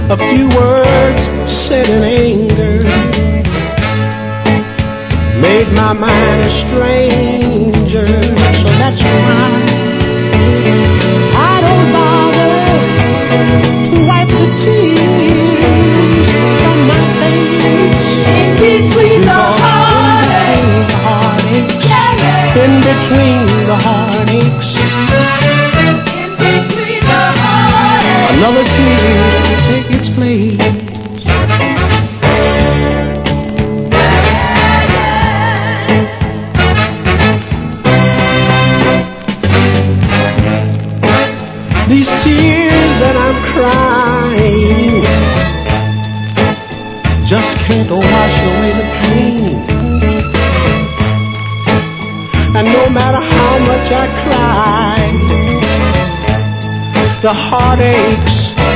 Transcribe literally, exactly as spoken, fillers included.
A few words said in anger made my mind a stranger. So that's why I don't bother to wipe the tears from my face. In between the heartaches, yeah, yeah. In between the heartaches, In between the heartaches, another tear to take its place. These tears that I'm crying just can't wash away the pain. And no matter how much I cry, the heartaches